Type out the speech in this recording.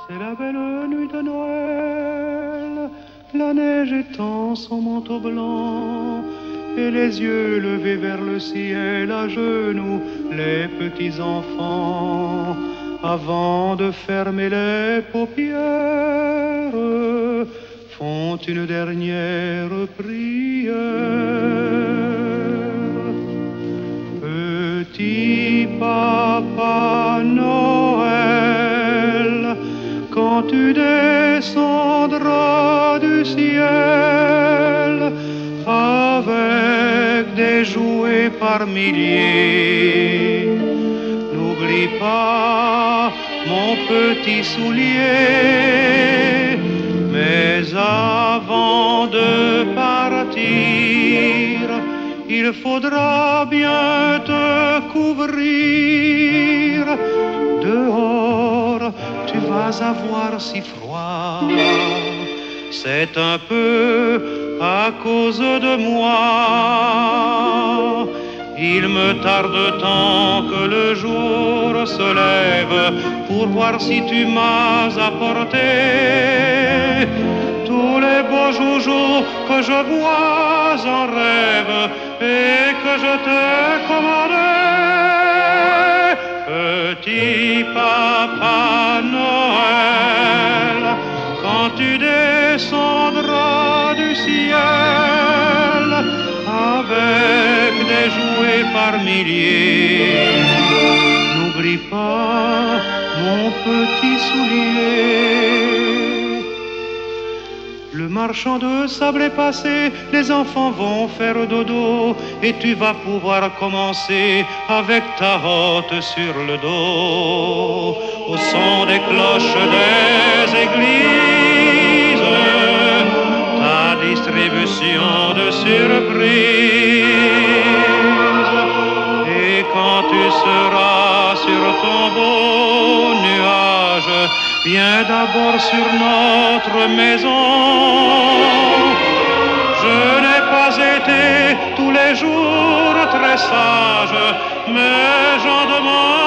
C'est la belle nuit de Noël, la neige étend son manteau blanc, et les yeux levés vers le ciel, à genoux, les petits enfants, avant de fermer les paupières, font une dernière prière. Petit Papa Noël, quand tu descendras du ciel avec des jouets par milliers, n'oublie pas mon petit soulier. Mais avant de partir, il faudra bien te couvrir. Dehors, tu vas avoir si froid. C'est un peu à cause de moi. Il me tarde tant que le jour se lève pour voir si tu m'as apporté tous les beaux joujoux que je vois en rêve et que je t'ai commandé. Petit Papa Noël, quand tu descendras du ciel avec des jouets par milliers, n'oublie pas mon petit soulier. Le marchand de sable est passé, les enfants vont faire dodo, et tu vas pouvoir commencer avec ta hotte sur le dos, au son des cloches des églises, ta distribution de surprises. Et quand tu seras sur ton beau nuage, viens d'abord sur notre maison. Je n'ai pas été tous les jours très sage, mais j'en demande